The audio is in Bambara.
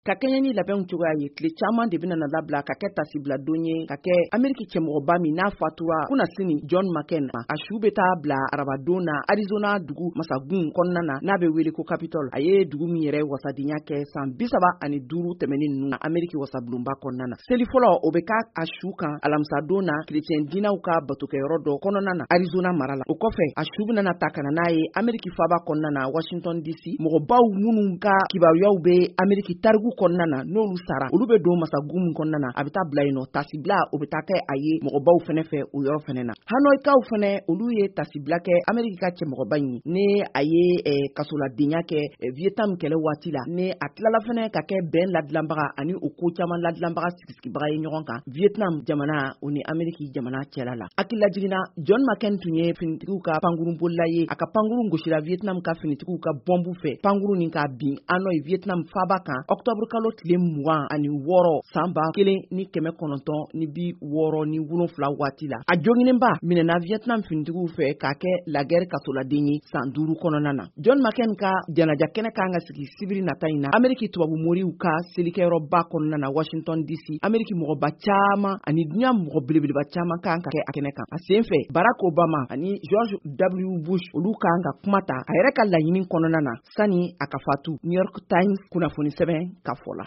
Ka kɛɲɛ ni labɛnw cogoya ye tile caman de bɛna labila ka kɛ tasibila don ye ka kɛ Ameriki cɛmɔgɔba min n'a fatura kunna sini John McCain a su bɛ taa bila arabadon na Arizona dugu masagun kɔnɔna na n'a bɛ wele ko Capitol a ye dugu min yɛrɛ wasadenya kɛ san 35 tɛmɛnen ninnu na Ameriki wasabulonba kɔnɔna na seli fɔlɔ o bɛ ka a su kan alamisadon na chrétien dinɛw ka batokɛyɔrɔ dɔ kɔnɔna na Arizona mara la o kɔfɛ a su bɛna ta kana n'a ye Ameriki faaba kɔnɔna na Washington DC mɔgɔbaw minnu ka kibaruyaw bɛ Ameriki tariku kɔnɔna na n'olu sara olu bɛ don masagun kɔnɔna na a bɛ taa bila yen nɔ tasibila o bɛ taa kɛ a ye mɔgɔbaw fɛnɛ fɛ o yɔrɔ fɛnɛ na Hanoikaw fɛnɛ olu ye tasibila kɛ Ameriki ka cɛmɔgɔba in ne a ye kasoladenya kɛ Vietnam kɛlɛ waati la ne a tilala fɛnɛ ka kɛ bɛn ladilanbaga ani o ko caman ladilanbaga sigisigibaga ye ɲɔgɔn kan Vietnam jamana o ni Ameriki jamana cɛla la hakililajiginna John McCain tun ye finitigiw ka pankurun bolila ye a ka pankurun gosira Vietnam ka finitigiw ka bɔnbu fɛ pankurun nin ka bin Hanoi Vietnam faaba kan octobre kalo tile 26 san 1967 waati la a joginenba minɛna Vietnam finitigiw fɛ k'a kɛ la guerre kasoladen ye san 5 kɔnɔna na John McCain ka janaja kɛnɛ kan ka sigi sibiri nata in na Ameriki tubabu moriw ka selikɛyɔrɔba kɔnɔna na Washington DC Ameriki mɔgɔba caman ani dunya mɔgɔ belebeleba caman kan ka kɛ a kɛnɛ kan a sen fɛ Barack Obama ani George W Bush olu kan ka kuma ta a yɛrɛ ka laɲini kɔnɔna na sani a ka fatu New York Times kunnafoni sɛbɛn ka fɔ la